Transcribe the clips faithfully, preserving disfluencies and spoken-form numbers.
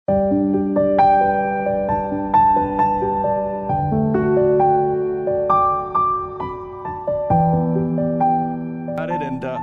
And uh,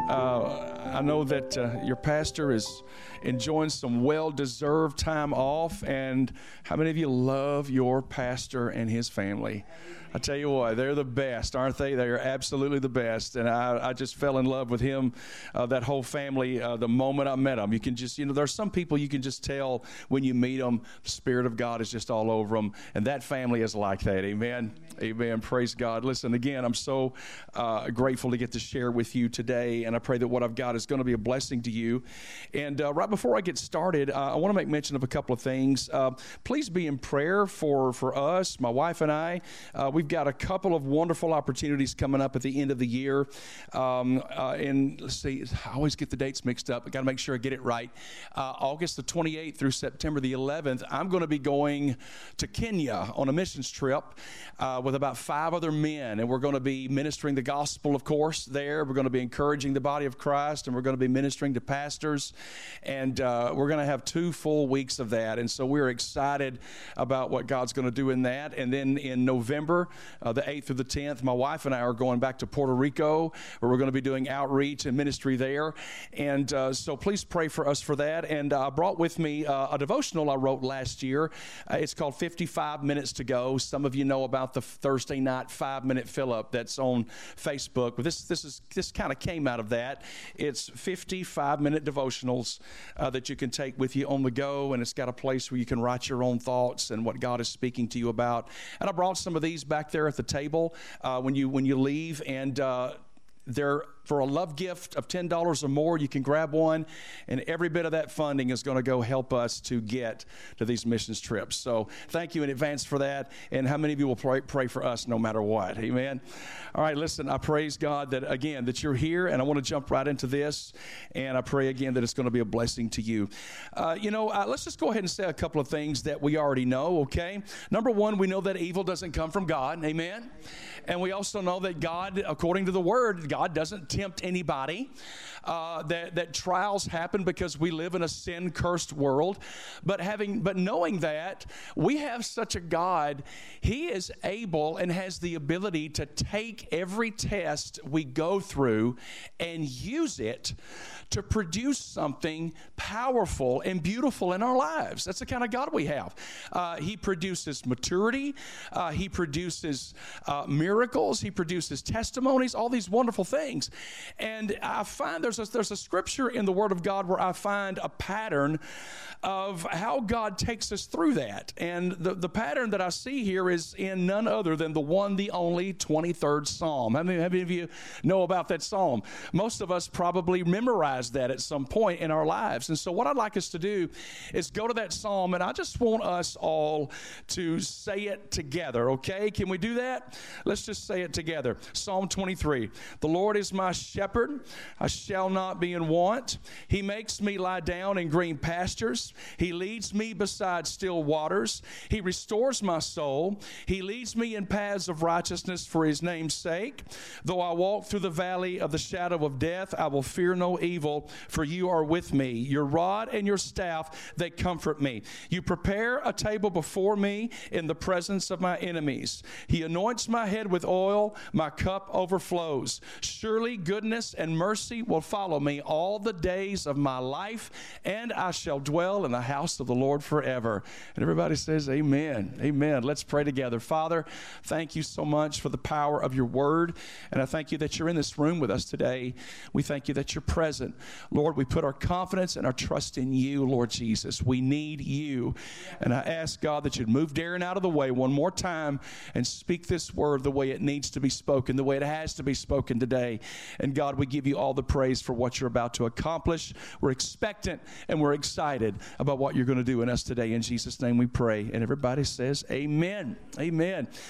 uh, I know that uh, your pastor is enjoying some well-deserved time off. And how many of you love your pastor and his family? I tell you what, they're the best, aren't they? They are absolutely the best. And I, I just fell in love with him, uh, that whole family, uh, the moment I met them. You can just, you know, there's some people you can just tell when you meet them, the Spirit of God is just all over them. And that family is like that. Amen. Amen. Amen. Praise God. Listen, again, I'm so uh, grateful to get to share with you today. And I pray that what I've got is going to be a blessing to you. And uh, right before I get started, uh, I want to make mention of a couple of things. Uh, please be in prayer for, for us, my wife and I. Uh, we We've got a couple of wonderful opportunities coming up at the end of the year. Um, uh, and let's see, I always get the dates mixed up. I got to make sure I get it right. Uh, August the twenty-eighth through September the eleventh, I'm going to be going to Kenya on a missions trip uh, with about five other men. And we're going to be ministering the gospel, of course, there. We're going to be encouraging the body of Christ, and we're going to be ministering to pastors. And uh, we're going to have two full weeks of that. And so we're excited about what God's going to do in that. And then in November, Uh, the eighth through the tenth, my wife and I are going back to Puerto Rico, where we're going to be doing outreach and ministry there. And uh, so please pray for us for that. And uh, I brought with me uh, a devotional I wrote last year. Uh, it's called fifty-five minutes to Go. Some of you know about the Thursday night five-minute fill-up that's on Facebook. But this this is this kind of came out of that. It's fifty-five-minute devotionals uh, that you can take with you on the go, and it's got a place where you can write your own thoughts and what God is speaking to you about. And I brought some of these back there at the table uh, when you when you leave, and uh, they're for a love gift of ten dollars or more. You can grab one, and every bit of that funding is going to go help us to get to these missions trips. So thank you in advance for that. And how many of you will pray, pray for us no matter what? Amen. All right, listen, I praise God that, again, that you're here, and I want to jump right into this, and I pray again that it's going to be a blessing to you. Uh, you know, uh, let's just go ahead and say a couple of things that we already know, okay? Number one, we know that evil doesn't come from God. Amen. And we also know that God, according to the Word, God doesn't tempt anybody, uh, that, that trials happen because we live in a sin-cursed world. But having, but knowing that, we have such a God, He is able and has the ability to take every test we go through and use it to produce something powerful and beautiful in our lives. That's the kind of God we have. Uh, he produces maturity. Uh, he produces uh, miracles. He produces testimonies, all these wonderful things. And I find there's a, there's a scripture in the Word of God where I find a pattern of how God takes us through that. And the, the pattern that I see here is in none other than the one, the only twenty-third Psalm. How many, how many of you know about that Psalm? Most of us probably memorize that at some point in our lives. And so what I'd like us to do is go to that Psalm, and I just want us all to say it together, okay? Can we do that? Let's just say it together. Psalm twenty-three. The Lord is my shepherd, I shall not be in want. He makes me lie down in green pastures. He leads me beside still waters. He restores my soul. He leads me in paths of righteousness for His name's sake. Though I walk through the valley of the shadow of death, I will fear no evil, for you are with me. Your rod and your staff, they comfort me. You prepare a table before me in the presence of my enemies. He anoints my head with oil. My cup overflows. Surely goodness and mercy will follow me all the days of my life, and I shall dwell in the house of the Lord forever. And everybody says amen. Amen. Let's pray together. Father, thank you so much for the power of your word, and I thank you that you're in this room with us today. We thank you that you're present. Lord, we put our confidence and our trust in you, Lord Jesus. We need you. And I ask, God, that you'd move Darren out of the way one more time and speak this word the way it needs to be spoken, the way it has to be spoken today. And God, we give you all the praise for what you're about to accomplish. We're expectant and we're excited about what you're going to do in us today. In Jesus' name we pray. And everybody says amen. Amen.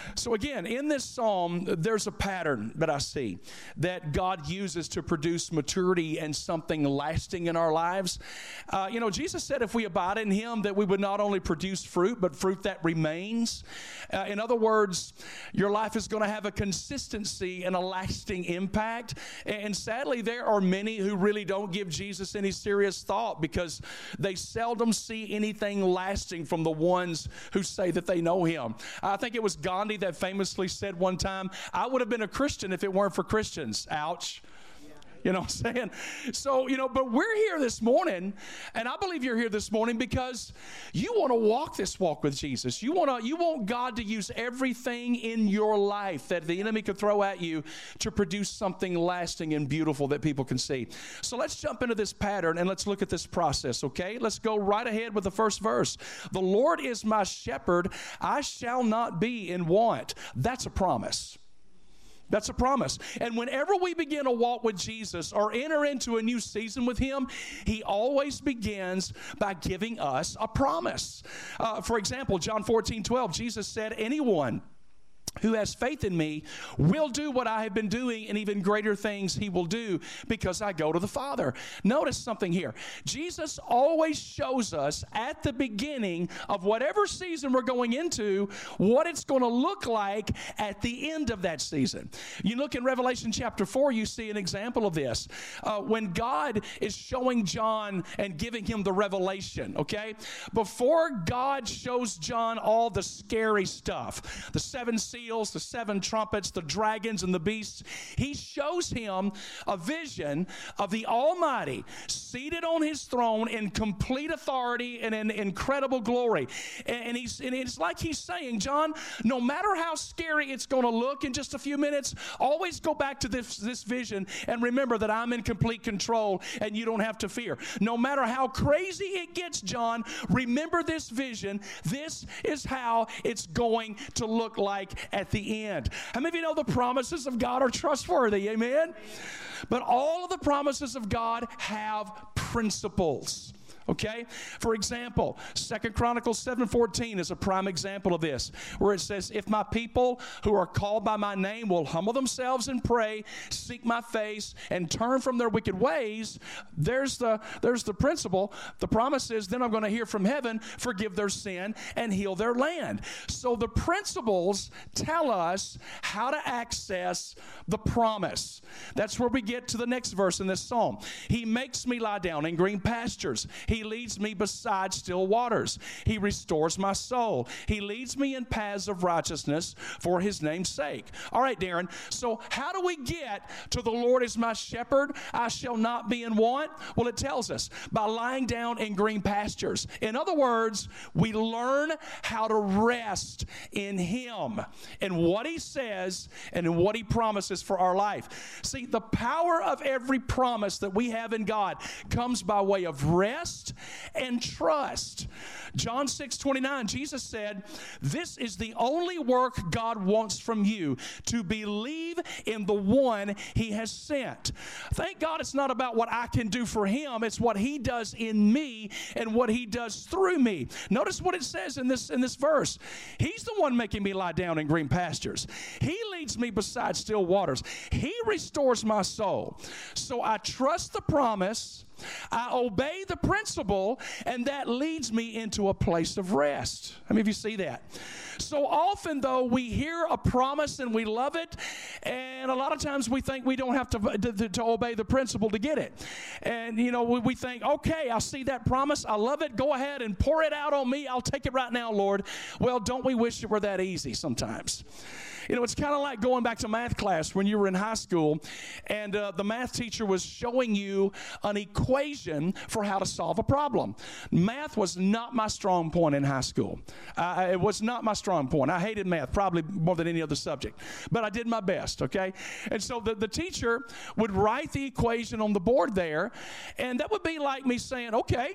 So again, in this psalm, there's a pattern that I see that God uses to produce maturity and something lasting in our lives. Uh, you know, Jesus said if we abide in him that we would not only produce fruit, but fruit that remains. Uh, in other words, your life is going to have a consistency and a lasting impact. And sadly, there are many who really don't give Jesus any serious thought because they seldom see anything lasting from the ones who say that they know him. I think it was Gandhi that famously said one time, I would have been a Christian if it weren't for Christians. Ouch. You know what I'm saying? So, you know, but we're here this morning, and I believe you're here this morning because you want to walk this walk with Jesus. You want to, you want God to use everything in your life that the enemy could throw at you to produce something lasting and beautiful that people can see. So let's jump into this pattern and let's look at this process, okay? Let's go right ahead with the first verse. The Lord is my shepherd, I shall not be in want. That's a promise. That's a promise. And whenever we begin a walk with Jesus or enter into a new season with him, he always begins by giving us a promise. Uh, for example, John fourteen twelve, Jesus said, anyone who has faith in me will do what I have been doing, and even greater things he will do because I go to the Father. Notice something here. Jesus always shows us at the beginning of whatever season we're going into what it's going to look like at the end of that season. You look in Revelation chapter four, you see an example of this. Uh, when God is showing John and giving him the revelation, okay? Before God shows John all the scary stuff, the seven seals, the seven trumpets, the dragons, and the beasts, he shows him a vision of the Almighty seated on his throne in complete authority and in incredible glory. And, he's, and it's like he's saying, John, no matter how scary it's going to look in just a few minutes, always go back to this, this vision and remember that I'm in complete control and you don't have to fear. No matter how crazy it gets, John, remember this vision. This is how it's going to look like at the end. How many of you know the promises of God are trustworthy? Amen? But all of the promises of God have principles. Okay? For example, Second Chronicles seven fourteen is a prime example of this, where it says, if my people who are called by my name will humble themselves and pray, seek my face, and turn from their wicked ways, there's the, there's the principle. The promise is, then I'm going to hear from heaven, forgive their sin, and heal their land. So the principles tell us how to access the promise. That's where we get to the next verse in this psalm. He makes me lie down in green pastures. He leads me beside still waters. He restores my soul. He leads me in paths of righteousness for his name's sake. All right, Darren, so how do we get to the Lord is my shepherd, I shall not be in want? Well, it tells us by lying down in green pastures. In other words, we learn how to rest in him and what he says and in what he promises for our life. See, the power of every promise that we have in God comes by way of rest and trust. John six twenty-nine, Jesus said, this is the only work God wants from you, to believe in the one he has sent. Thank God it's not about what I can do for him. It's what he does in me and what he does through me. Notice what it says in this, in this verse. He's the one making me lie down in green pastures. He leads me beside still waters. He restores my soul. So I trust the promise, I obey the principle, and that leads me into a place of rest. How many of you see that? So often, though, we hear a promise and we love it, and a lot of times we think we don't have to, to, to obey the principle to get it. And, you know, we, we think, okay, I see that promise, I love it, go ahead and pour it out on me, I'll take it right now, Lord. Well, don't we wish it were that easy sometimes? You know, it's kind of like going back to math class when you were in high school, and uh, the math teacher was showing you an equation for how to solve a problem. Math was not my strong point in high school. Uh, it was not my strong point. I hated math, probably more than any other subject. But I did my best, okay? And so the, the teacher would write the equation on the board there, and that would be like me saying, okay,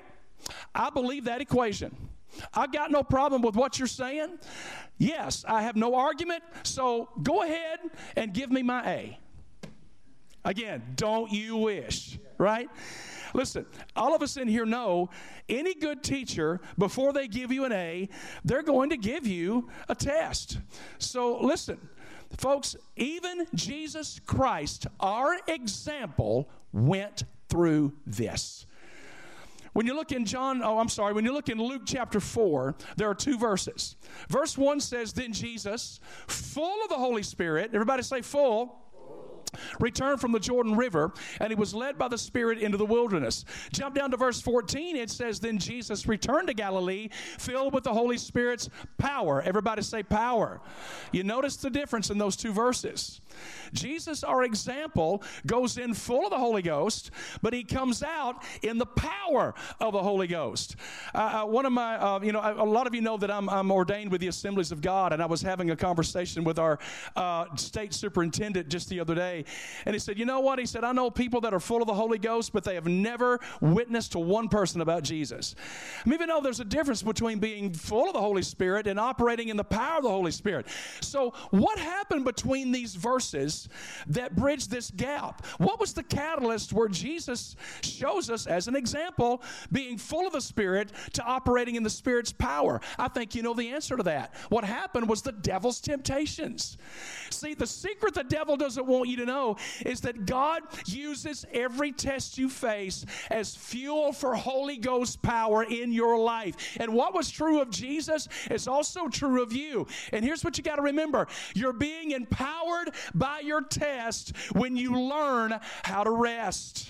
I believe that equation. I got no problem with what you're saying. Yes, I have no argument, so go ahead and give me my A. Again, don't you wish, right? Listen, all of us in here know any good teacher, before they give you an A, they're going to give you a test. So listen, folks, even Jesus Christ, our example, went through this. When you look in John, oh, I'm sorry, when you look in Luke chapter four, there are two verses. Verse one says, then Jesus, full of the Holy Spirit, everybody say full, returned from the Jordan River, and he was led by the Spirit into the wilderness. Jump down to verse fourteen. It says, then Jesus returned to Galilee, filled with the Holy Spirit's power. Everybody say power. You notice the difference in those two verses. Jesus, our example, goes in full of the Holy Ghost, but he comes out in the power of the Holy Ghost. Uh, uh, one of my, uh, you know, a lot of you know that I'm, I'm ordained with the Assemblies of God, and I was having a conversation with our uh, state superintendent just the other day, and he said, you know what? He said, I know people that are full of the Holy Ghost, but they have never witnessed to one person about Jesus. I mean, even though there's a difference between being full of the Holy Spirit and operating in the power of the Holy Spirit. So what happened between these verses that bridge this gap? What was the catalyst where Jesus shows us as an example being full of the Spirit to operating in the Spirit's power? I think you know the answer to that. What happened was the devil's temptations. See, the secret the devil doesn't want you to know is that God uses every test you face as fuel for Holy Ghost power in your life. And what was true of Jesus is also true of you. And here's what you got to remember. You're being empowered by your test when you learn how to rest.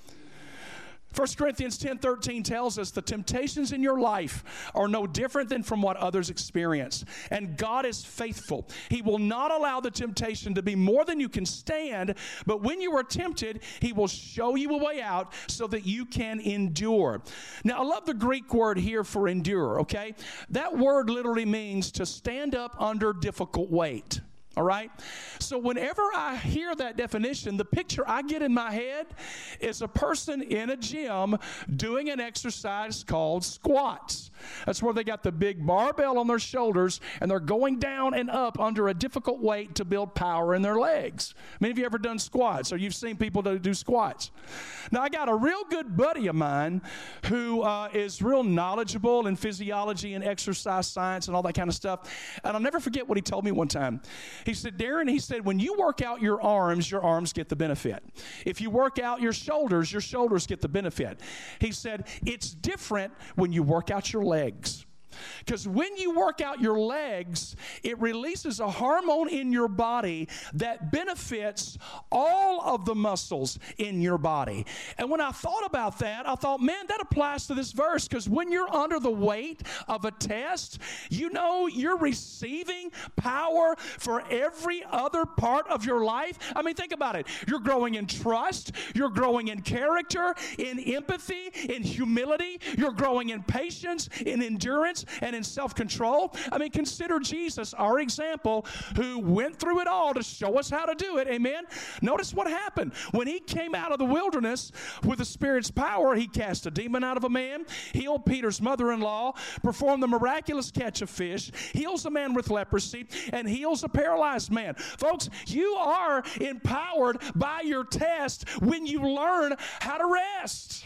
First Corinthians ten thirteen tells us the temptations in your life are no different than from what others experience. And God is faithful. He will not allow the temptation to be more than you can stand, but when you are tempted, he will show you a way out so that you can endure. Now, I love the Greek word here for endure, okay? That word literally means to stand up under difficult weight. All right? So whenever I hear that definition, the picture I get in my head is a person in a gym doing an exercise called squats. That's where they got the big barbell on their shoulders and they're going down and up under a difficult weight to build power in their legs. Many of you ever done squats or you've seen people do, do squats. Now, I got a real good buddy of mine who uh, is real knowledgeable in physiology and exercise science and all that kind of stuff. And I'll never forget what he told me one time. He said, Darren, he said, when you work out your arms, your arms get the benefit. If you work out your shoulders, your shoulders get the benefit. He said, it's different when you work out your legs. Because when you work out your legs, it releases a hormone in your body that benefits all of the muscles in your body. And when I thought about that, I thought, man, that applies to this verse. Because when you're under the weight of a test, you know you're receiving power for every other part of your life. I mean, think about it. You're growing in trust. You're growing in character, in empathy, in humility. You're growing in patience, in endurance, and in self-control. I mean, consider Jesus, our example, who went through it all to show us how to do it. Amen? Notice what happened. When he came out of the wilderness with the Spirit's power, he cast a demon out of a man, healed Peter's mother-in-law, performed the miraculous catch of fish, heals a man with leprosy, and heals a paralyzed man. Folks, you are empowered by your test when you learn how to rest.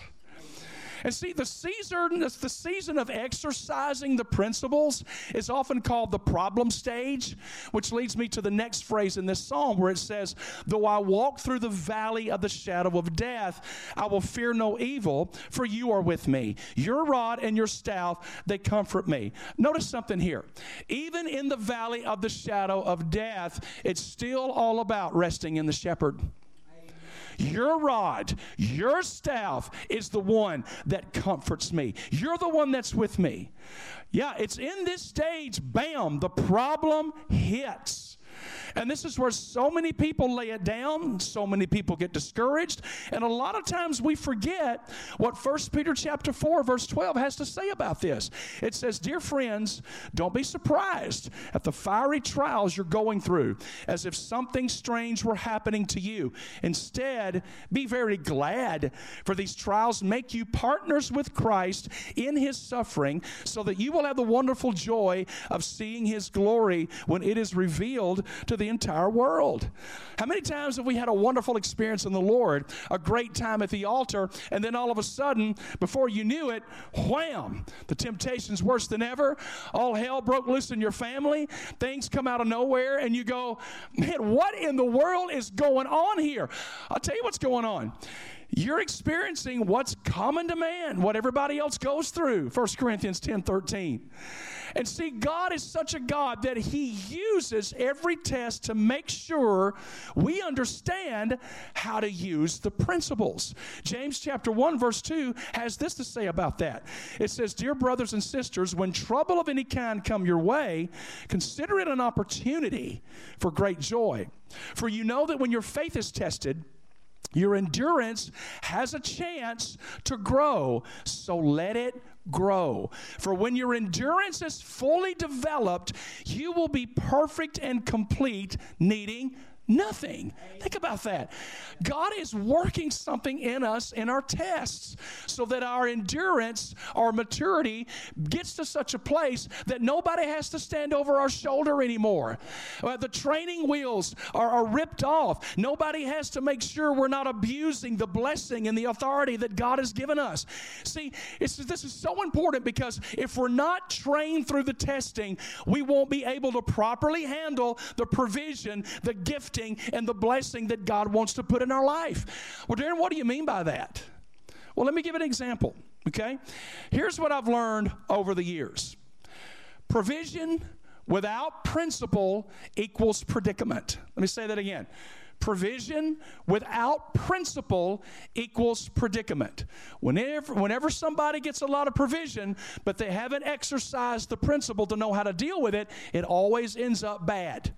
And see, the season, the season of exercising the principles is often called the problem stage, which leads me to the next phrase in this psalm where it says, though I walk through the valley of the shadow of death, I will fear no evil, for you are with me. Your rod and your staff, they comfort me. Notice something here. Even in the valley of the shadow of death, it's still all about resting in the shepherd. Your rod, your staff is the one that comforts me. You're the one that's with me. Yeah, it's in this stage, bam, the problem hits. And this is where so many people lay it down, so many people get discouraged, and a lot of times we forget what First Peter chapter four, verse twelve has to say about this. It says, dear friends, don't be surprised at the fiery trials you're going through, as if something strange were happening to you. Instead, be very glad, for these trials make you partners with Christ in his suffering, so that you will have the wonderful joy of seeing his glory when it is revealed to the the entire world. How many times have we had a wonderful experience in the Lord, a great time at the altar, and then all of a sudden, before you knew it, wham, the temptation's worse than ever. All hell broke loose in your family. Things come out of nowhere, and you go, man, what in the world is going on here? I'll tell you what's going on. You're experiencing what's common to man, what everybody else goes through, First Corinthians ten thirteen. And see, God is such a God that He uses every test to make sure we understand how to use the principles. James chapter one, verse two has this to say about that. It says, "Dear brothers and sisters, when trouble of any kind come your way, consider it an opportunity for great joy. For you know that when your faith is tested, your endurance has a chance to grow, so let it grow. For when your endurance is fully developed, you will be perfect and complete, needing nothing." Think about that. God is working something in us in our tests so that our endurance, our maturity gets to such a place that nobody has to stand over our shoulder anymore. Uh, the training wheels are, are ripped off. Nobody has to make sure we're not abusing the blessing and the authority that God has given us. See, it's, this is so important because if we're not trained through the testing, we won't be able to properly handle the provision, the gifting, and the blessing that God wants to put in our life. Well, Darren, what do you mean by that? Well, let me give an example, okay? Here's what I've learned over the years. Provision without principle equals predicament. Let me say that again. Provision without principle equals predicament. Whenever, whenever somebody gets a lot of provision, but they haven't exercised the principle to know how to deal with it, it always ends up bad.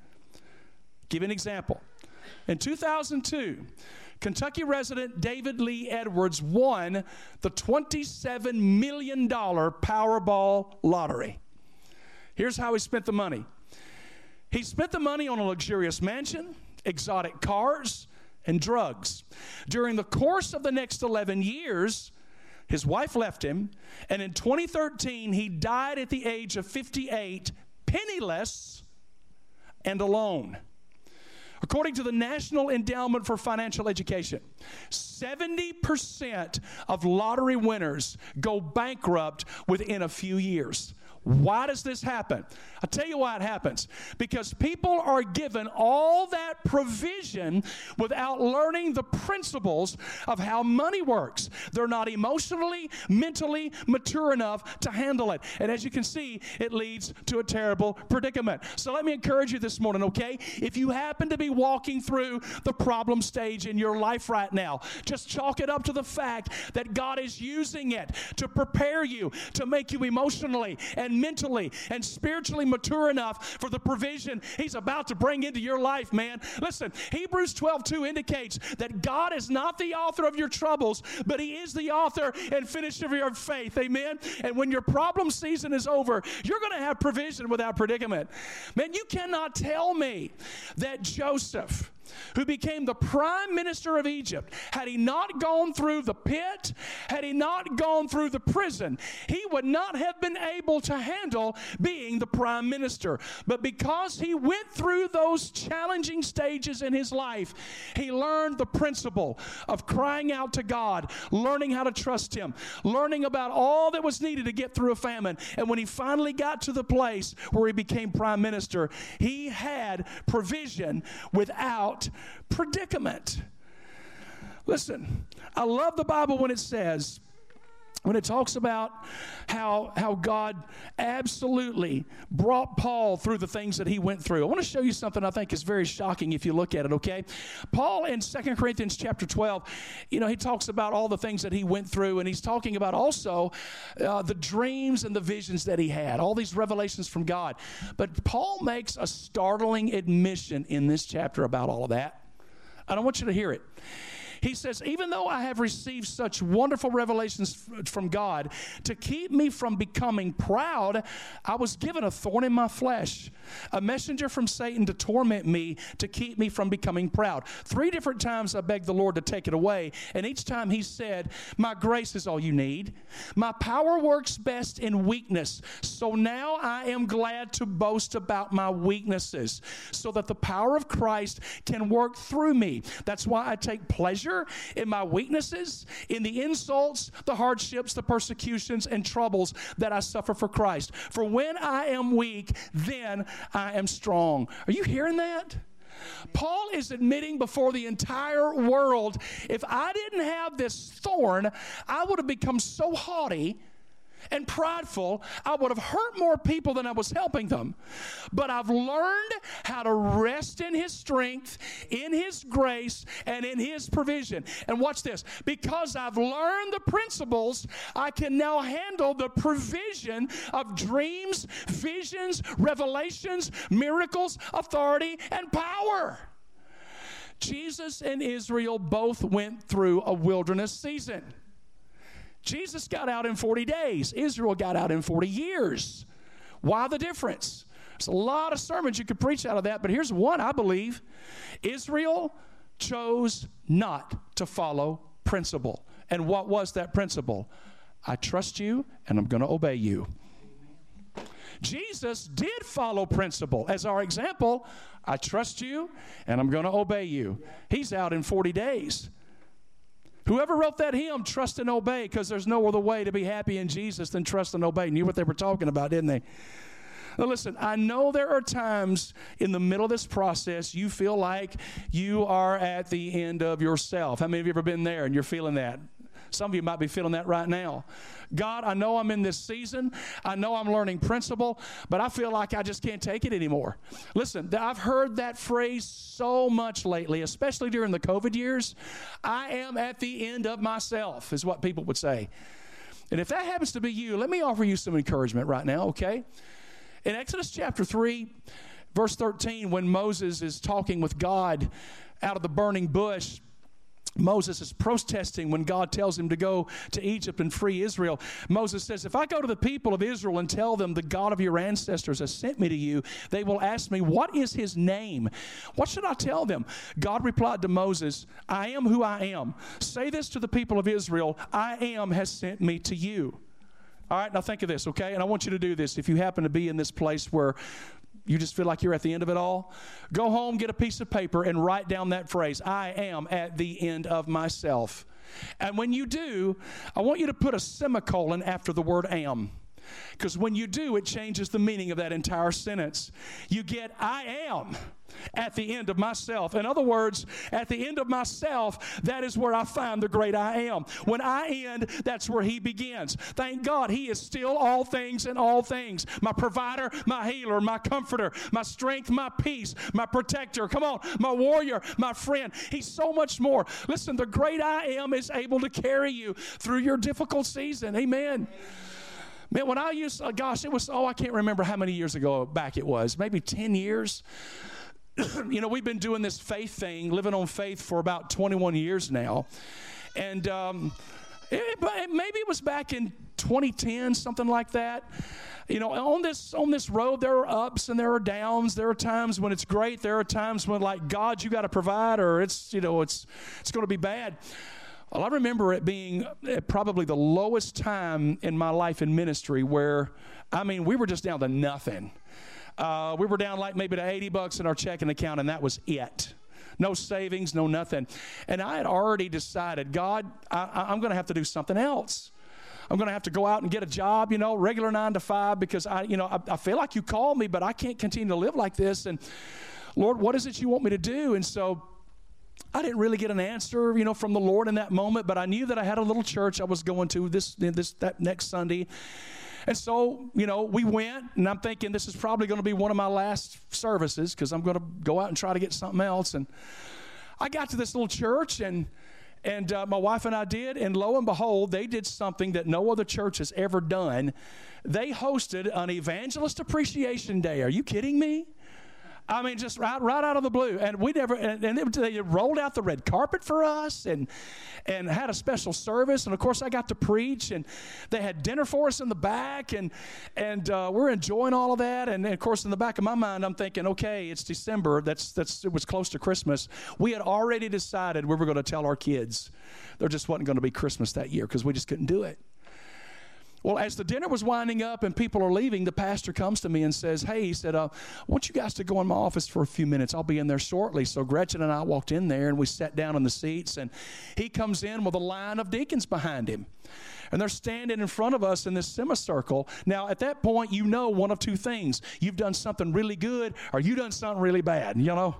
Give an example. In two thousand two, Kentucky resident David Lee Edwards won the twenty-seven million dollars Powerball lottery. Here's how he spent the money. He spent the money on a luxurious mansion, exotic cars, and drugs. During the course of the next eleven years, his wife left him, and in twenty thirteen, he died at the age of fifty-eight, penniless and alone. According to the National Endowment for Financial Education, seventy percent of lottery winners go bankrupt within a few years. Why does this happen? I'll tell you why it happens. Because people are given all that provision without learning the principles of how money works. They're not emotionally, mentally mature enough to handle it. And as you can see, it leads to a terrible predicament. So let me encourage you this morning, okay? If you happen to be walking through the problem stage in your life right now, just chalk it up to the fact that God is using it to prepare you, to make you emotionally and mentally and spiritually mature enough for the provision He's about to bring into your life, man. Listen, Hebrews twelve two indicates that God is not the author of your troubles, but He is the author and finisher of your faith, amen? And when your problem season is over, you're going to have provision without predicament. Man, you cannot tell me that Joseph, who became the prime minister of Egypt, had he not gone through the pit, had he not gone through the prison, he would not have been able to handle being the prime minister. But because he went through those challenging stages in his life, he learned the principle of crying out to God, learning how to trust Him, learning about all that was needed to get through a famine. And when he finally got to the place where he became prime minister, he had provision without predicament. Listen, I love the Bible when it says, when it talks about how, how God absolutely brought Paul through the things that he went through. I want to show you something I think is very shocking if you look at it, okay? Paul in Second Corinthians chapter twelve, you know, he talks about all the things that he went through, and he's talking about also uh, the dreams and the visions that he had, all these revelations from God. But Paul makes a startling admission in this chapter about all of that. I don't want you to hear it. He says, even though I have received such wonderful revelations from God to keep me from becoming proud, I was given a thorn in my flesh, a messenger from Satan to torment me, to keep me from becoming proud. Three different times I begged the Lord to take it away, and each time he said, my grace is all you need. My power works best in weakness. So now I am glad to boast about my weaknesses, so that the power of Christ can work through me. That's why I take pleasure in my weaknesses, in the insults, the hardships, the persecutions, and troubles that I suffer for Christ. For when I am weak, then I am strong. Are you hearing that? Paul is admitting before the entire world, if I didn't have this thorn, I would have become so haughty and prideful, I would have hurt more people than I was helping them. But I've learned how to rest in his strength, in his grace, and in his provision. And watch this. Because I've learned the principles, I can now handle the provision of dreams, visions, revelations, miracles, authority, and power. Jesus and Israel both went through a wilderness season. Jesus got out in forty days. Israel got out in forty years. Why the difference? There's a lot of sermons you could preach out of that, but here's one I believe. Israel chose not to follow principle. And what was that principle? I trust you, and I'm going to obey you. Jesus did follow principle. As our example, I trust you, and I'm going to obey you. He's out in forty days. Whoever wrote that hymn, trust and obey, because there's no other way to be happy in Jesus than trust and obey. Knew what they were talking about, didn't they? Now listen, I know there are times in the middle of this process you feel like you are at the end of yourself. How many of you have ever been there and you're feeling that? Some of you might be feeling that right now. God, I know I'm in this season. I know I'm learning principle, but I feel like I just can't take it anymore. Listen, I've heard that phrase so much lately, especially during the COVID years. I am at the end of myself, is what people would say. And if that happens to be you, let me offer you some encouragement right now, okay? In Exodus chapter three, verse thirteen, when Moses is talking with God out of the burning bush, Moses is protesting when God tells him to go to Egypt and free Israel. Moses says, if I go to the people of Israel and tell them the God of your ancestors has sent me to you, they will ask me, what is his name? What should I tell them? God replied to Moses, I am who I am. Say this to the people of Israel, I am has sent me to you. All right, now think of this, okay? And I want you to do this if you happen to be in this place where you just feel like you're at the end of it all. Go home, get a piece of paper, and write down that phrase, I am at the end of myself. And when you do, I want you to put a semicolon after the word am. Because when you do, it changes the meaning of that entire sentence. You get, I am at the end of myself. In other words, at the end of myself, that is where I find the great I am. When I end, that's where he begins. Thank God he is still all things in all things. My provider, my healer, my comforter, my strength, my peace, my protector. Come on, my warrior, my friend. He's so much more. Listen, the great I am is able to carry you through your difficult season. Amen. Man, when I used, uh, gosh, it was, oh, I can't remember how many years ago back it was, maybe ten years. You know, we've been doing this faith thing, living on faith for about twenty-one years now. And um, it, it, maybe it was back in twenty ten, something like that. You know, on this on this road, there are ups and there are downs. There are times when it's great. There are times when, like, God, you got to provide, or it's, you know, it's it's going to be bad. Well, I remember it being probably the lowest time in my life in ministry where, I mean, we were just down to nothing. Uh, we were down like maybe to eighty bucks in our checking account, and that was it. No savings, no nothing. And I had already decided, God, I, I'm going to have to do something else. I'm going to have to go out and get a job, you know, regular nine to five, because I, you know, I, I feel like you called me, but I can't continue to live like this. And Lord, what is it you want me to do? And so I didn't really get an answer, you know, from the Lord in that moment, but I knew that I had a little church I was going to this, this, that next Sunday. And so, you know, we went, and I'm thinking this is probably going to be one of my last services because I'm going to go out and try to get something else. And I got to this little church, and and uh, my wife and I did, and lo and behold, they did something that no other church has ever done. They hosted an evangelist appreciation day. Are you kidding me? I mean, just right, right out of the blue. And we never, and, and it, they rolled out the red carpet for us and and had a special service. And, of course, I got to preach. And they had dinner for us in the back. And, and uh, we're enjoying all of that. And, and, of course, in the back of my mind, I'm thinking, okay, it's December. That's that's It was close to Christmas. We had already decided we were going to tell our kids there just wasn't going to be Christmas that year because we just couldn't do it. Well, as the dinner was winding up and people are leaving, the pastor comes to me and says, hey, he said, uh, I want you guys to go in my office for a few minutes. I'll be in there shortly. So Gretchen and I walked in there, and we sat down in the seats, and he comes in with a line of deacons behind him. And they're standing in front of us in this semicircle. Now, at that point, you know one of two things. You've done something really good, or you've done something really bad, you know?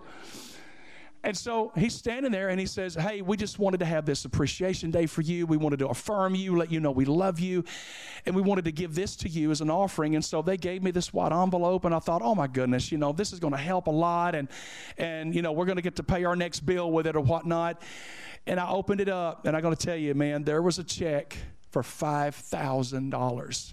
And so he's standing there and he says, hey, we just wanted to have this appreciation day for you. We wanted to affirm you, let you know we love you. And we wanted to give this to you as an offering. And so they gave me this white envelope, and I thought, oh my goodness, you know, this is going to help a lot. And, and you know, we're going to get to pay our next bill with it or whatnot. And I opened it up, and I'm going to tell you, man, there was a check for five thousand dollars.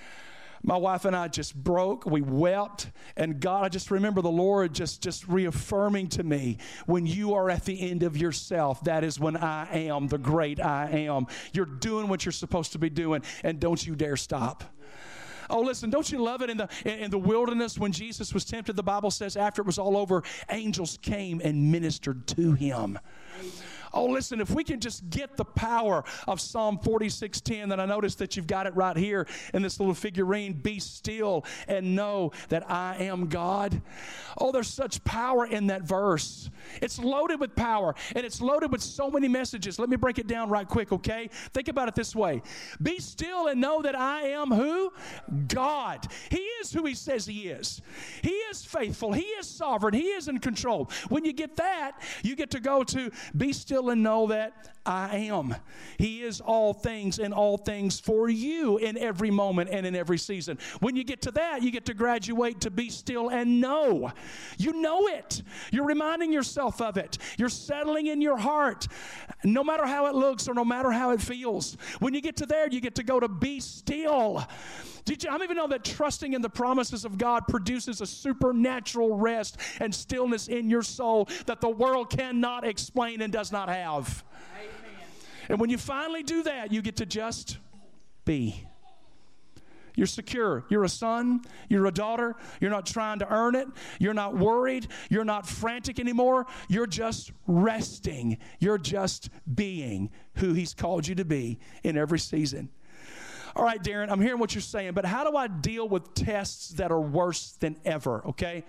My wife and I just broke. We wept. And God, I just remember the Lord just, just reaffirming to me, when you are at the end of yourself, that is when I am the great I am. You're doing what you're supposed to be doing, and don't you dare stop. Oh, listen, don't you love it in the in the wilderness when Jesus was tempted? The Bible says after it was all over, angels came and ministered to him. Oh, listen, if we can just get the power of Psalm forty-six ten, then I notice that you've got it right here in this little figurine. Be still and know that I am God. Oh, there's such power in that verse. It's loaded with power, and it's loaded with so many messages. Let me break it down right quick, okay? Think about it this way. Be still and know that I am who? God. He is who he says he is. He is faithful. He is sovereign. He is in control. When you get that, you get to go to be still and know that I am. He is all things and all things for you in every moment and in every season. When you get to that, you get to graduate to be still and know. You know it. You're reminding yourself of it. You're settling in your heart, no matter how it looks or no matter how it feels. When you get to there, you get to go to be still. Did you, how many of you know that trusting in the promises of God produces a supernatural rest and stillness in your soul that the world cannot explain and does not have? Amen. And when you finally do that, you get to just be. You're secure. You're a son. You're a daughter. You're not trying to earn it. You're not worried. You're not frantic anymore. You're just resting. You're just being who he's called you to be in every season. All right, Darren, I'm hearing what you're saying, but how do I deal with tests that are worse than ever, okay?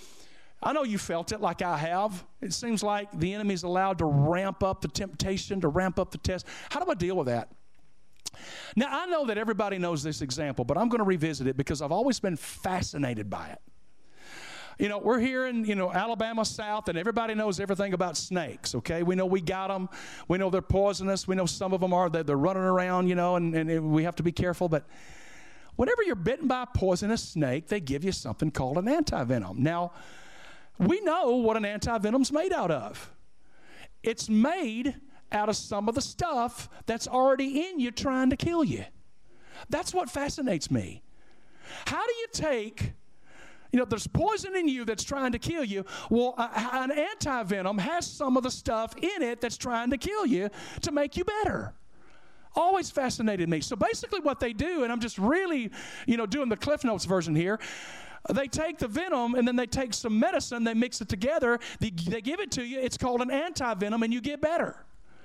I know you felt it like I have. It seems like the enemy's allowed to ramp up the temptation, to ramp up the test. How do I deal with that? Now, I know that everybody knows this example, but I'm going to revisit it because I've always been fascinated by it. You know, we're here in, you know, Alabama South, and everybody knows everything about snakes, okay? We know we got them. We know they're poisonous. We know some of them are. They're, they're running around, you know, and, and we have to be careful. But whenever you're bitten by a poisonous snake, they give you something called an antivenom. Now, we know what an antivenom's made out of. It's made out of some of the stuff that's already in you trying to kill you. That's what fascinates me. How do you take... You know, there's poison in you that's trying to kill you. Well, an antivenom has some of the stuff in it that's trying to kill you to make you better. Always fascinated me. So basically what they do, and I'm just really, you know, doing the Cliff Notes version here, they take the venom and then they take some medicine, they mix it together, they, they give it to you, it's called an antivenom, and you get better.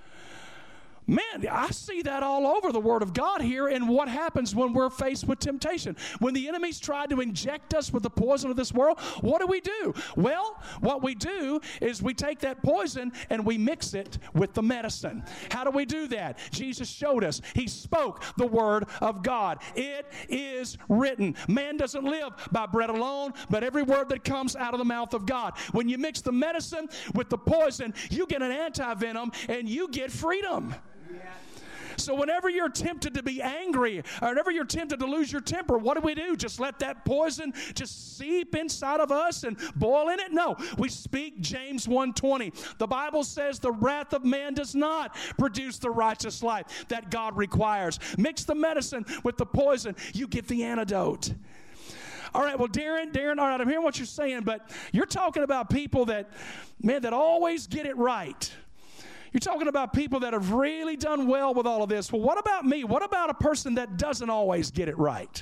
Man, I see that all over the Word of God here and what happens when we're faced with temptation. When the enemy's tried to inject us with the poison of this world, what do we do? Well, what we do is we take that poison and we mix it with the medicine. How do we do that? Jesus showed us. He spoke the Word of God. It is written. Man doesn't live by bread alone, but every word that comes out of the mouth of God. When you mix the medicine with the poison, you get an antivenom and you get freedom. So whenever you're tempted to be angry, or whenever you're tempted to lose your temper, what do we do? Just let that poison just seep inside of us and boil in it? No. We speak James one twenty. The Bible says the wrath of man does not produce the righteous life that God requires. Mix the medicine with the poison, you get the antidote. All right, well, Darren, Darren, all right, I'm hearing what you're saying, but you're talking about people that, man, that always get it right. You're talking about people that have really done well with all of this. Well, what about me? What about a person that doesn't always get it right?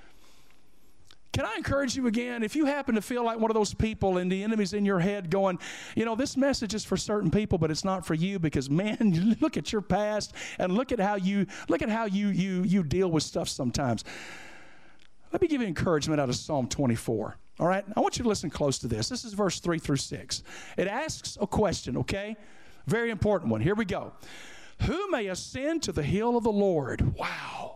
Can I encourage you again, if you happen to feel like one of those people and the enemy's in your head going, you know, this message is for certain people, but it's not for you because, man, you look at your past and look at how you look at how you you you deal with stuff sometimes. Let me give you encouragement out of Psalm twenty-four. All right? I want you to listen close to this. This is verse three through six. It asks a question, okay? Very important one. Here we go. Who may ascend to the hill of the Lord? Wow.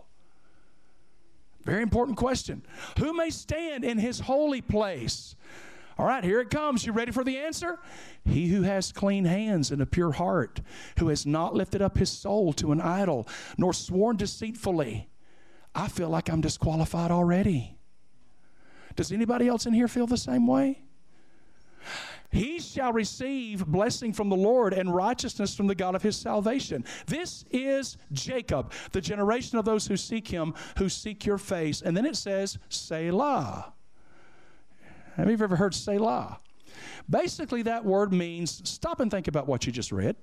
Very important question. Who may stand in his holy place? All right, here it comes. You ready for the answer? He who has clean hands and a pure heart, who has not lifted up his soul to an idol, nor sworn deceitfully. I feel like I'm disqualified already. Does anybody else in here feel the same way? He shall receive blessing from the Lord and righteousness from the God of his salvation. This is Jacob, the generation of those who seek him, who seek your face. And then it says, Selah. Have you ever heard Selah? Basically, that word means stop and think about what you just read.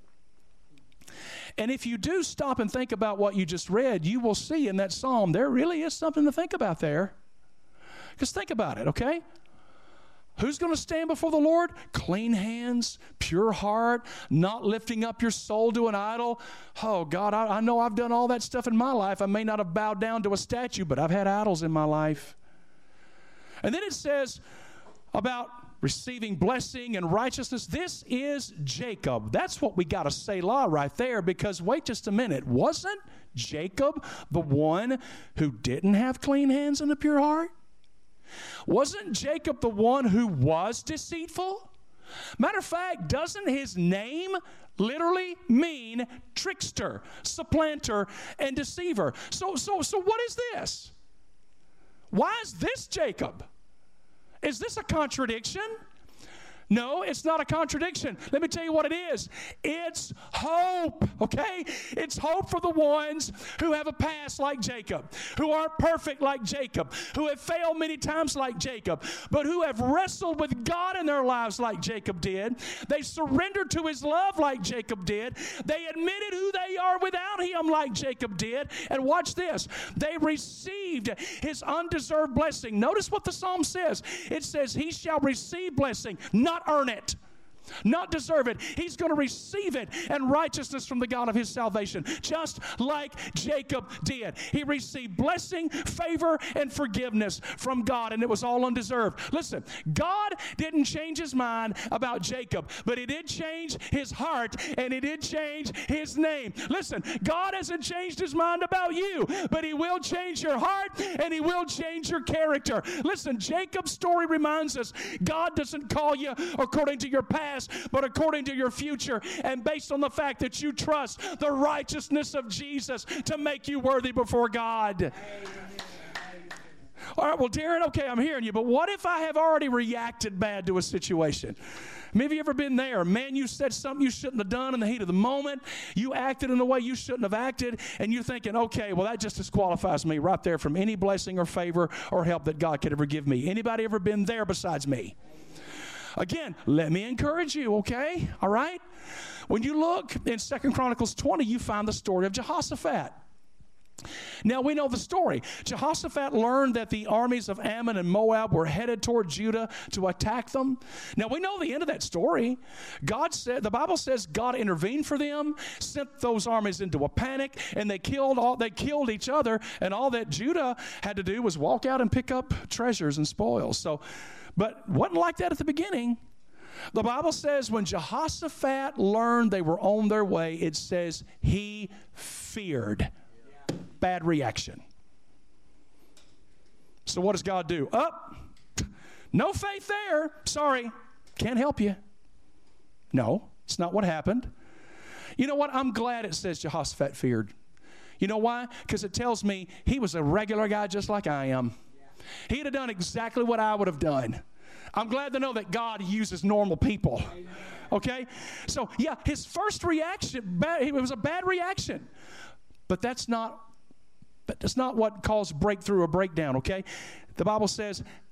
And if you do stop and think about what you just read, you will see in that psalm there really is something to think about there. Because think about it, okay? Who's going to stand before the Lord? Clean hands, pure heart, not lifting up your soul to an idol. Oh, God, I, I know I've done all that stuff in my life. I may not have bowed down to a statue, but I've had idols in my life. And then it says about receiving blessing and righteousness. This is Jacob. That's what we got to Selah right there, because wait just a minute. Wasn't Jacob the one who didn't have clean hands and a pure heart? Wasn't Jacob the one who was deceitful? Matter of fact, doesn't his name literally mean trickster, supplanter, and deceiver? So, so, so what is this? Why is this Jacob? Is this a contradiction? No, it's not a contradiction. Let me tell you what it is. It's hope, okay? It's hope for the ones who have a past like Jacob, who aren't perfect like Jacob, who have failed many times like Jacob, but who have wrestled with God in their lives like Jacob did. They surrendered to his love like Jacob did. They admitted who they are without him like Jacob did. And watch this. They received his undeserved blessing. Notice what the psalm says. It says, he shall receive blessing, not earn it, not deserve it. He's going to receive it and righteousness from the God of his salvation, just like Jacob did. He received blessing, favor, and forgiveness from God, and it was all undeserved. Listen, God didn't change his mind about Jacob, but he did change his heart, and he did change his name. Listen, God hasn't changed his mind about you, but he will change your heart, and he will change your character. Listen, Jacob's story reminds us God doesn't call you according to your past, but according to your future, and based on the fact that you trust the righteousness of Jesus to make you worthy before God. All right, well, Darren, okay, I'm hearing you, but what if I have already reacted bad to a situation? Maybe you ever been there? Man, you said something you shouldn't have done in the heat of the moment. You acted in a way you shouldn't have acted, and you're thinking, okay, well, that just disqualifies me right there from any blessing or favor or help that God could ever give me. Anybody ever been there besides me? Again, let me encourage you, okay? All right? When you look in Second Chronicles twenty, you find the story of Jehoshaphat. Now, we know the story. Jehoshaphat learned that the armies of Ammon and Moab were headed toward Judah to attack them. Now, we know the end of that story. God said, the Bible says God intervened for them, sent those armies into a panic, and they killed all, they killed each other, and all that Judah had to do was walk out and pick up treasures and spoils. So, but wasn't like that at the beginning. The Bible says when Jehoshaphat learned they were on their way, it says he feared. Bad reaction. So what does God do? Up. Oh, no faith there. Sorry. Can't help you. No, it's not what happened. You know what? I'm glad it says Jehoshaphat feared. You know why? Because it tells me he was a regular guy just like I am. He'd have done exactly what I would have done. I'm glad to know that God uses normal people. Okay? So, yeah, his first reaction, bad, it was a bad reaction. But that's not, but that's not what caused breakthrough or breakdown, okay? The Bible says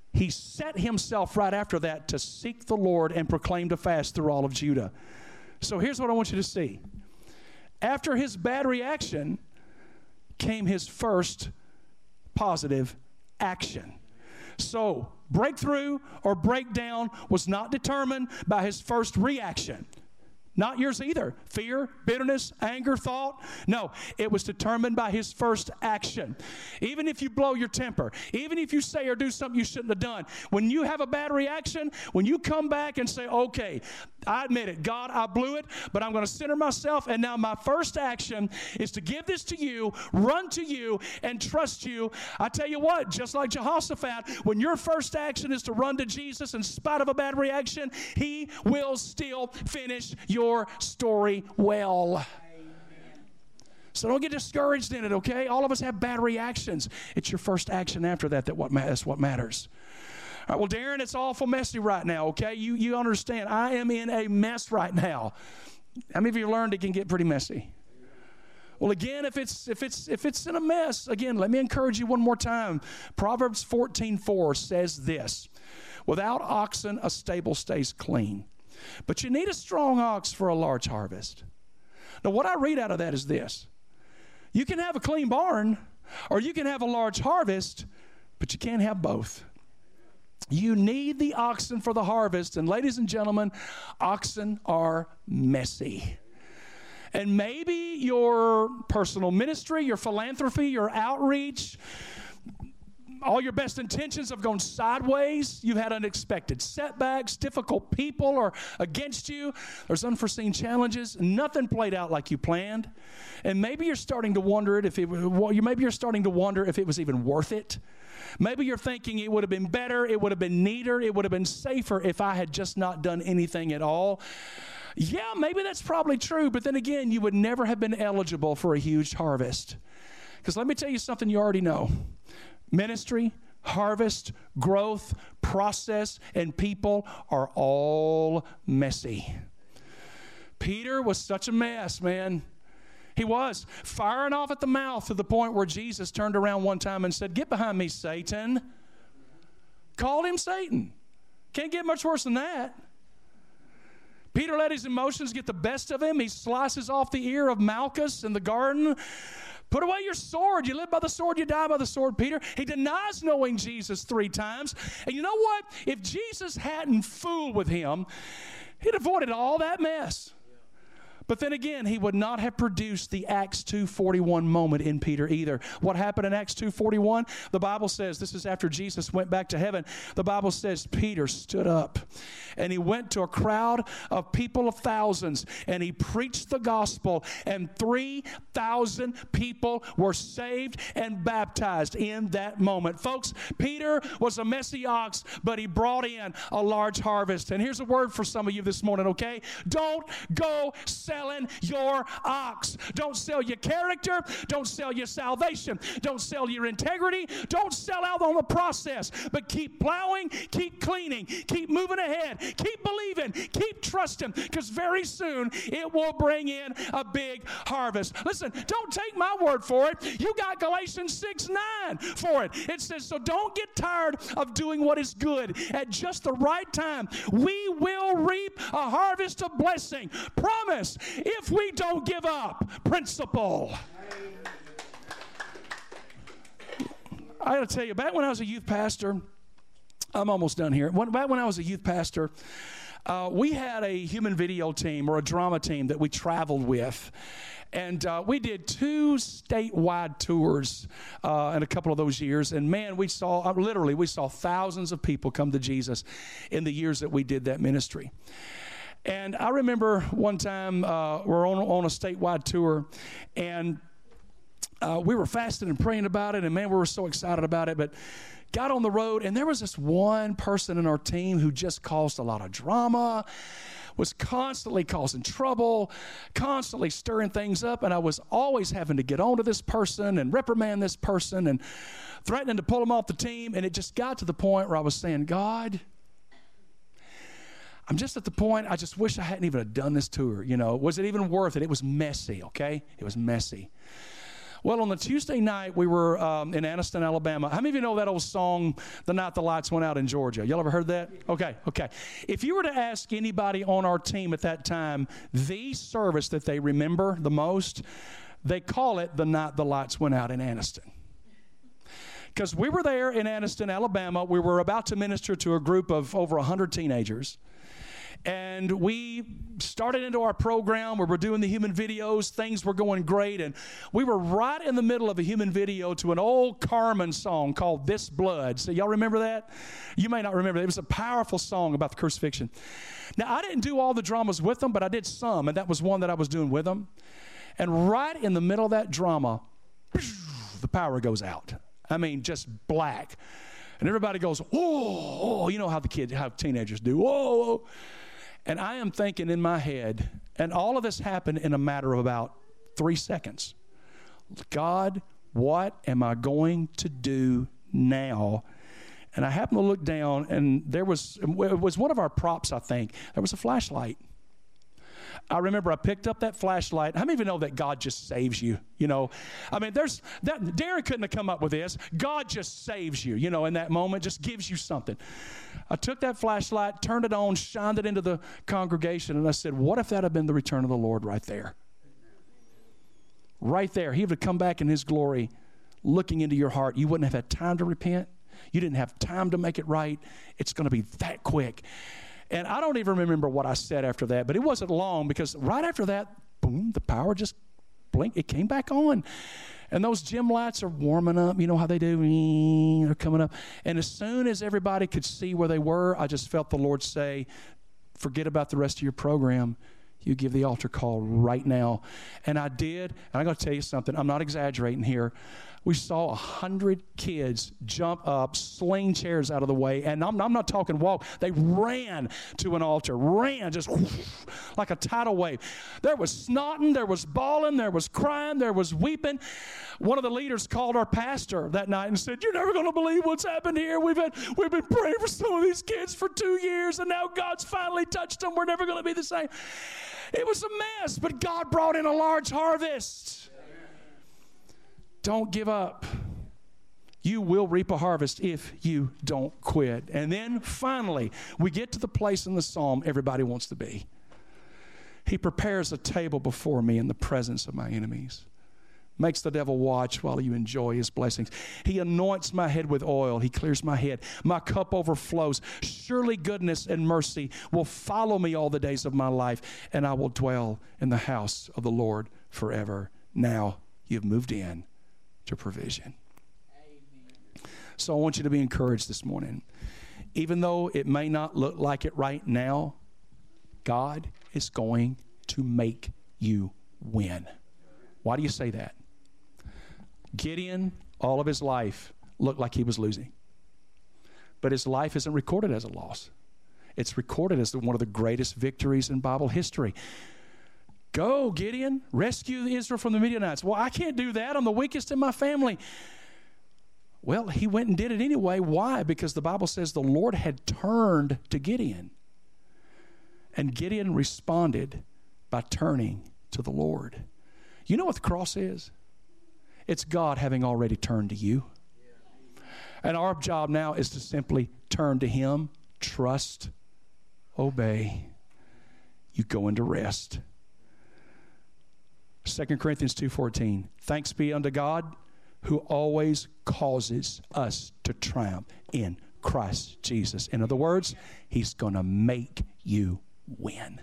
he set himself right after that to seek the Lord and proclaim to fast through all of Judah. So here's what I want you to see. After his bad reaction came his first positive action. So breakthrough or breakdown was not determined by his first reaction. Not yours either. Fear, bitterness, anger, thought. No, it was determined by his first action. Even if you blow your temper, even if you say or do something you shouldn't have done, when you have a bad reaction, when you come back and say, okay, I admit it, God, I blew it, but I'm going to center myself, and now my first action is to give this to you, run to you, and trust you. I tell you what, just like Jehoshaphat, when your first action is to run to Jesus in spite of a bad reaction, he will still finish your story well. Amen. So don't get discouraged in it, okay? All of us have bad reactions. It's your first action after that that what ma- that's what matters. All right, well, Darren, it's awful messy right now, okay? You you understand, I am in a mess right now. How many of you learned it can get pretty messy? Well, again, if it's if it's if it's in a mess, again, let me encourage you one more time. Proverbs fourteen four says this: without oxen, a stable stays clean, but you need a strong ox for a large harvest. Now, what I read out of that is this: you can have a clean barn, or you can have a large harvest, but you can't have both. You need the oxen for the harvest, and ladies and gentlemen, oxen are messy. And maybe your personal ministry, your philanthropy, your outreach, all your best intentions have gone sideways. You've had unexpected setbacks. Difficult people are against you. There's unforeseen challenges. Nothing played out like you planned. And maybe you're starting to wonder it if it well, maybe you're starting to wonder if it was even worth it. Maybe you're thinking it would have been better, it would have been neater, it would have been safer if I had just not done anything at all. Yeah, maybe that's probably true, but then again, you would never have been eligible for a huge harvest. Because let me tell you something you already know. Ministry, harvest, growth, process, and people are all messy. Peter was such a mess, man. He was firing off at the mouth to the point where Jesus turned around one time and said, "Get behind me, Satan." Called him Satan. Can't get much worse than that. Peter let his emotions get the best of him. He slices off the ear of Malchus in the garden. Put away your sword. You live by the sword, you die by the sword, Peter. He denies knowing Jesus three times. And you know what? If Jesus hadn't fooled with him, he'd avoided all that mess. But then again, he would not have produced the Acts two forty-one moment in Peter either. What happened in Acts two forty-one? The Bible says, this is after Jesus went back to heaven, the Bible says Peter stood up and he went to a crowd of people of thousands and he preached the gospel, and three thousand people were saved and baptized in that moment. Folks, Peter was a messy ox, but he brought in a large harvest. And here's a word for some of you this morning, okay? Don't go selling your ox. Don't sell your character. Don't sell your salvation. Don't sell your integrity. Don't sell out on the process. But keep plowing, keep cleaning, keep moving ahead, keep believing, keep trusting, because very soon it will bring in a big harvest. Listen, don't take my word for it. You got Galatians six nine for it. It says, so don't get tired of doing what is good. At just the right time, we will reap a harvest of blessing. Promise. If we don't give up. Principle. I got to tell you, back when I was a youth pastor, I'm almost done here. When, back when I was a youth pastor, uh, we had a human video team or a drama team that we traveled with. And uh, we did two statewide tours uh, in a couple of those years. And man, we saw, uh, literally, we saw thousands of people come to Jesus in the years that we did that ministry. And I remember one time uh, we're on, on a statewide tour, and uh, we were fasting and praying about it, and man, we were so excited about it, but got on the road, and there was this one person in our team who just caused a lot of drama, was constantly causing trouble, constantly stirring things up, and I was always having to get on to this person and reprimand this person and threatening to pull him off the team, and it just got to the point where I was saying, God, I'm just at the point, I just wish I hadn't even done this tour. You know, was it even worth it? It was messy, okay? It was messy. Well, on the Tuesday night, we were um, in Anniston, Alabama. How many of you know that old song, The Night the Lights Went Out in Georgia? Y'all ever heard that? Okay, okay. If you were to ask anybody on our team at that time, the service that they remember the most, they call it The Night the Lights Went Out in Anniston. Because we were there in Anniston, Alabama. We were about to minister to a group of over one hundred teenagers. And we started into our program. We were doing the human videos. Things were going great. And we were right in the middle of a human video to an old Carmen song called This Blood. So y'all remember that? You may not remember that. It was a powerful song about the crucifixion. Now, I didn't do all the dramas with them, but I did some. And that was one that I was doing with them. And right in the middle of that drama, the power goes out. I mean, just black. And everybody goes, whoa, you know how the kids, how teenagers do, whoa. And I am thinking in my head, and all of this happened in a matter of about three seconds. God, what am I going to do now? And I happened to look down, and there was, it was one of our props, I think. There was a flashlight. I remember I picked up that flashlight. How many of you know that God just saves you? You know, I mean, there's that. Darren couldn't have come up with this. God just saves you, you know, in that moment, just gives you something. I took that flashlight, turned it on, shined it into the congregation, and I said, what if that had been the return of the Lord right there? Right there. He would have come back in his glory, looking into your heart. You wouldn't have had time to repent. You didn't have time to make it right. It's going to be that quick. And I don't even remember what I said after that, but it wasn't long because right after that, boom, the power just blinked. It came back on. And those gym lights are warming up. You know how they do? They're coming up. And as soon as everybody could see where they were, I just felt the Lord say, forget about the rest of your program. You give the altar call right now. And I did. And I'm going to tell you something. I'm not exaggerating here. We saw a hundred kids jump up, sling chairs out of the way, and I'm, I'm not talking walk. They ran to an altar, ran just whoosh, like a tidal wave. There was snotting, there was bawling, there was crying, there was weeping. One of the leaders called our pastor that night and said, "You're never going to believe what's happened here. We've had, we've been praying for some of these kids for two years, and now God's finally touched them. We're never going to be the same." It was a mess, but God brought in a large harvest. Don't give up. You will reap a harvest if you don't quit. And then finally, we get to the place in the psalm everybody wants to be. He prepares a table before me in the presence of my enemies. Makes the devil watch while you enjoy his blessings. He anoints my head with oil. He clears my head. My cup overflows. Surely goodness and mercy will follow me all the days of my life, and I will dwell in the house of the Lord forever. Now you've moved in to provision. Amen. So I want you to be encouraged this morning. Even though it may not look like it right now, God is going to make you win. Why do you say that? Gideon, all of his life, looked like he was losing. But his life isn't recorded as a loss. It's recorded as the, one of the greatest victories in Bible history. Go, Gideon, rescue Israel from the Midianites. Well, I can't do that. I'm the weakest in my family. Well, he went and did it anyway. Why? Because the Bible says the Lord had turned to Gideon. And Gideon responded by turning to the Lord. You know what the cross is? It's God having already turned to you. And our job now is to simply turn to him, trust, obey. You go into rest. Second Corinthians two fourteen. Thanks be unto God who always causes us to triumph in Christ Jesus. In other words, he's going to make you win.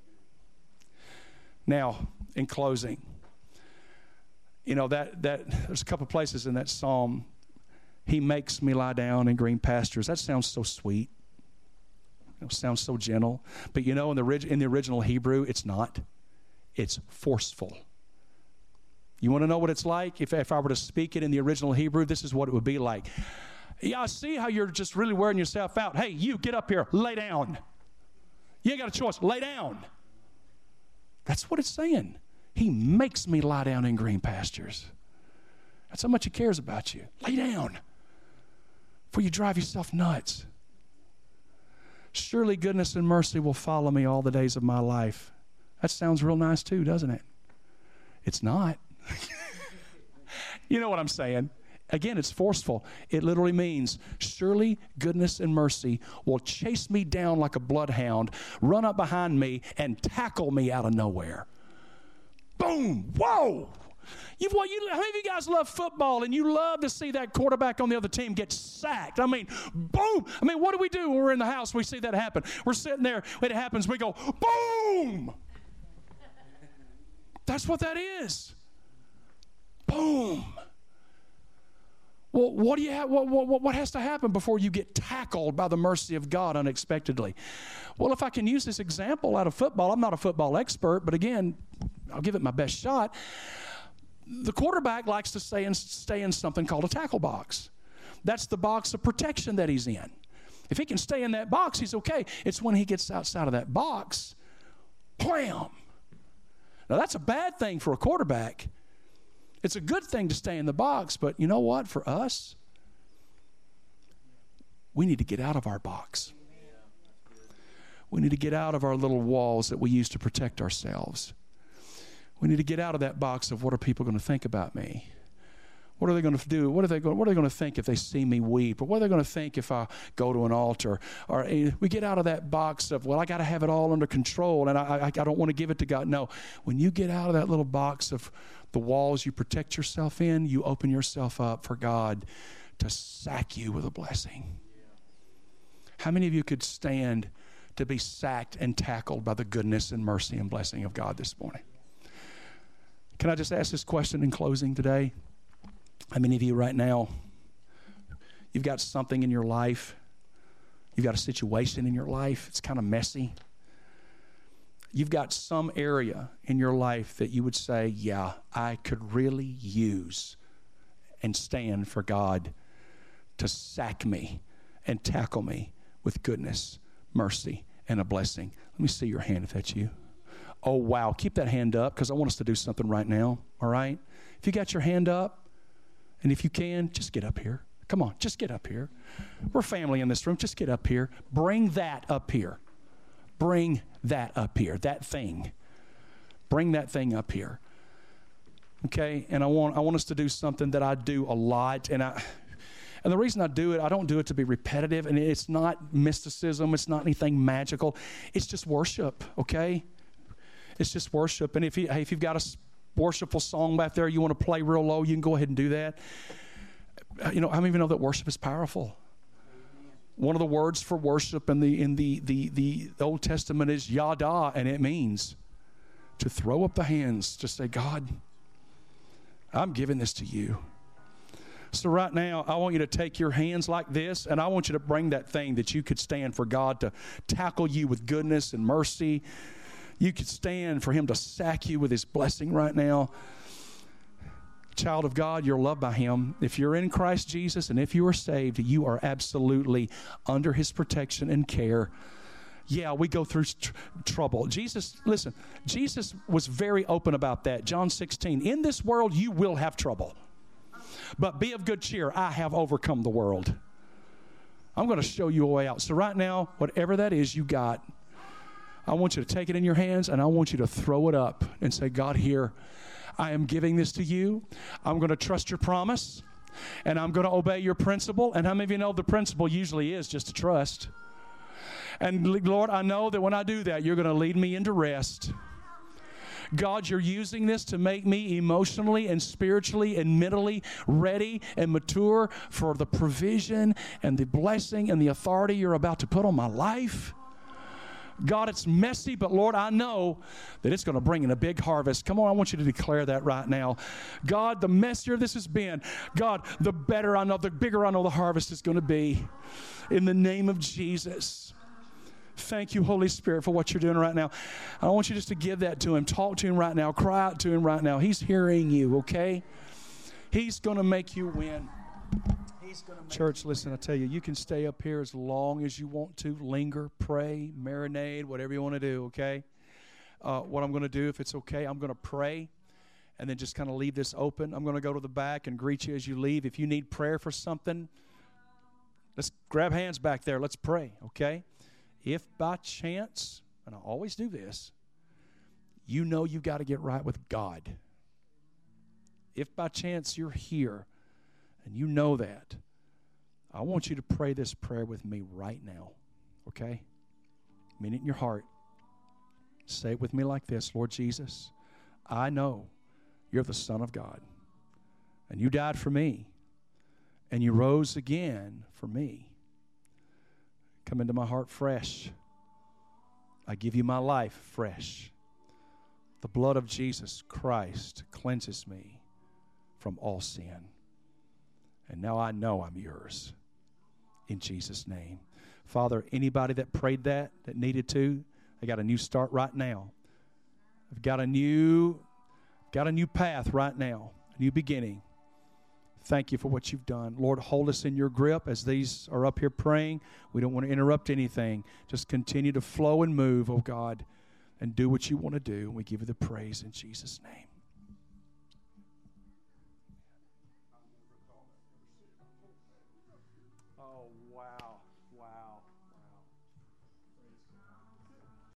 Now, in closing, you know, that, that there's a couple places in that psalm. He makes me lie down in green pastures. That sounds so sweet. It sounds so gentle. But you know, in the, in the original Hebrew, it's not. It's forceful. You want to know what it's like? If, if I were to speak it in the original Hebrew, this is what it would be like. Yeah, I see how you're just really wearing yourself out. Hey, you, get up here. Lay down. You ain't got a choice. Lay down. That's what it's saying. He makes me lie down in green pastures. That's how much he cares about you. Lay down before you drive yourself nuts. Surely goodness and mercy will follow me all the days of my life. That sounds real nice too, doesn't it? It's not. You know what I'm saying? Again, it's forceful. It literally means, surely goodness and mercy will chase me down like a bloodhound, run up behind me, and tackle me out of nowhere. Boom! Whoa! You've, what, you, how many of you guys love football and you love to see that quarterback on the other team get sacked? I mean, boom! I mean, what do we do when we're in the house? We see that happen. We're sitting there, when it happens, we go, boom! That's what that is. Boom! Well, what do you have? What, what, what has to happen before you get tackled by the mercy of God unexpectedly? Well, if I can use this example out of football, I'm not a football expert, but again, I'll give it my best shot. The quarterback likes to stay in, stay in something called a tackle box. That's the box of protection that he's in. If he can stay in that box, he's okay. It's when he gets outside of that box, wham! Now, that's a bad thing for a quarterback. It's a good thing to stay in the box, but you know what? For us, we need to get out of our box. We need to get out of our little walls that we use to protect ourselves. We need to get out of that box of what are people going to think about me? What are they going to do? What are they going, what are they going to think if they see me weep? Or what are they going to think if I go to an altar? Or we get out of that box of, well, I got to have it all under control, and I, I, I don't want to give it to God. No, when you get out of that little box of the walls you protect yourself in, you open yourself up for God to sack you with a blessing. How many of you could stand to be sacked and tackled by the goodness and mercy and blessing of God this morning? Can I just ask this question in closing today? How many of you right now, you've got something in your life, you've got a situation in your life, it's kind of messy. You've got some area in your life that you would say, yeah, I could really use and stand for God to sack me and tackle me with goodness, mercy, and a blessing. Let me see your hand if that's you. Oh, wow. Keep that hand up because I want us to do something right now, all right? If you got your hand up, and if you can, just get up here. Come on, just get up here. We're family in this room. Just get up here. Bring that up here. Bring that up here, that thing. Bring that thing up here. Okay? And I want I want us to do something that I do a lot. And I and the reason I do it, I don't do it to be repetitive. And it's not mysticism. It's not anything magical. It's just worship, okay? It's just worship. And if, you, hey, if you've got a worshipful song back there you want to play real low, you can go ahead and do that. You know, how many of you know that worship is powerful? One of the words for worship in the in the the, the Old Testament is yada, and it means to throw up the hands, to say, God, I'm giving this to you. So right now, I want you to take your hands like this, and I want you to bring that thing that you could stand for God to tackle you with goodness and mercy. You could stand for him to sack you with his blessing right now. Child of God, you're loved by him. If you're in Christ Jesus and if you are saved, you are absolutely under his protection and care. Yeah, we go through tr- trouble. Jesus, listen, Jesus was very open about that. John sixteen, in this world you will have trouble. But be of good cheer. I have overcome the world. I'm going to show you a way out. So right now, whatever that is you got, I want you to take it in your hands, and I want you to throw it up and say, God, here, I am giving this to you. I'm going to trust your promise, and I'm going to obey your principle. And how many of you know the principle usually is just to trust? And Lord, I know that when I do that, you're going to lead me into rest. God, you're using this to make me emotionally and spiritually and mentally ready and mature for the provision and the blessing and the authority you're about to put on my life. God, it's messy, but Lord, I know that it's going to bring in a big harvest. Come on, I want you to declare that right now. God, the messier this has been, God, the better I know, the bigger I know the harvest is going to be. In the name of Jesus. Thank you, Holy Spirit, for what you're doing right now. I want you just to give that to him. Talk to him right now. Cry out to him right now. He's hearing you, okay? He's going to make you win. Church, listen, I tell you, you can stay up here as long as you want to. Linger, pray, marinade, whatever you want to do, okay? Uh, what I'm going to do, if it's okay, I'm going to pray and then just kind of leave this open. I'm going to go to the back and greet you as you leave. If you need prayer for something, let's grab hands back there. Let's pray, okay? If by chance, and I always do this, you know you've got to get right with God. if by chance you're here and you know that, I want you to pray this prayer with me right now, okay? Mean it in your heart. Say it with me like this. Lord Jesus, I know you're the Son of God, and you died for me, and you rose again for me. Come into my heart fresh. I give you my life fresh. The blood of Jesus Christ cleanses me from all sin. And now I know I'm yours. In Jesus' name. Father, anybody that prayed that, that needed to, they got a new start right now. I've got a new, got a new path right now, a new beginning. Thank you for what you've done. Lord, hold us in your grip as these are up here praying. We don't want to interrupt anything. Just continue to flow and move, oh God, and do what you want to do. And we give you the praise in Jesus' name.